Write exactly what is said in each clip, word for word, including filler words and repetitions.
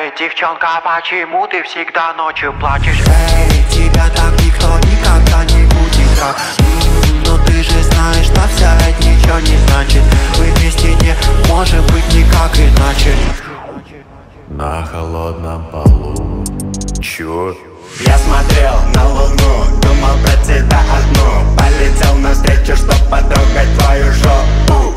Эй, девчонка, почему ты всегда ночью плачешь? Эй, тебя так никто никогда не будет трах. Но ты же знаешь, что вся это ничего не значит. Мы вместе не можем быть никак иначе. На холодном полу. Чё? Я смотрел на луну, думал про тебя одну. Полетел навстречу, чтоб потрогать твою жопу.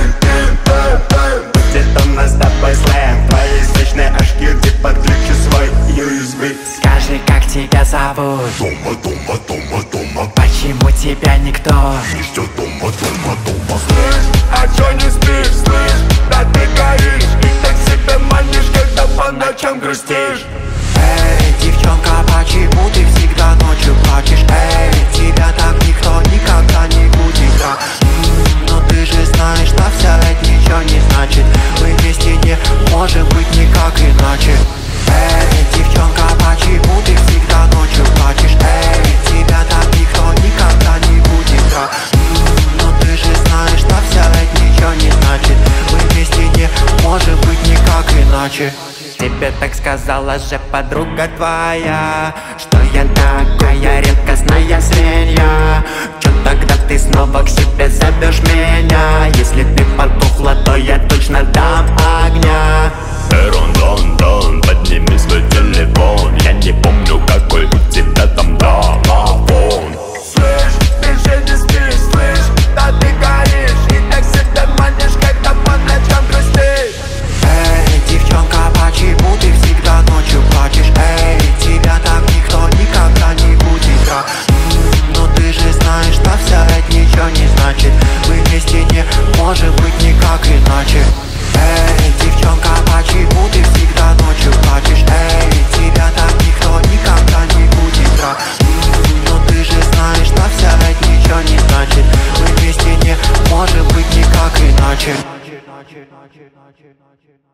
Будет у нас с тобой слэм. Твои сочные ашкирки, подключи свой ю эс би. Скажи, как тебя зовут? Дома, дома, дома, дома. Почему тебя никто И всё дома, дома, дома. Слышь, а чё не спишь, слышь? Да ты горишь и так себе манишь, когда по ночам грустишь. Эй, девчонка, почему ты всегда ночью плачешь? Эй, тебя так никто никогда не будет трах. Но ты же знаешь, что вся это ничего не значит. Мы вместе не можем быть никак иначе. Эй, девчонка, почему ты всегда ночью плачешь? Эй, тебя так никто никогда не будет трах. Но ты же знаешь, что вся это ничего не значит. Мы вместе не можем быть никак иначе. Тебе так сказала же подруга твоя, что я такая редкостная свинья. Чё тогда ты снова к себе зовешь меня? Если ты потухла, то я точно дам огня. Эрон, дон, дон, подними свой телефон. Я не помню, какой у тебя там домофон. Слышь, ты же не спишь, слышь? Да ты горишь и так себя манишь, когда по ночам грустишь. Эй, девчонка, почему ты всегда ночью плачешь? Эй, тебя так никто никогда не будет трах. Но ты же знаешь, что вся это ничего не значит. Мы вместе не можем быть никак иначе. Эй, девчонка, почему ты всегда ночью плачешь? Эй, тебя так никто никогда не будет трах. Но ты же знаешь, что вся это ничего не значит. Мы вместе не можем быть никак иначе.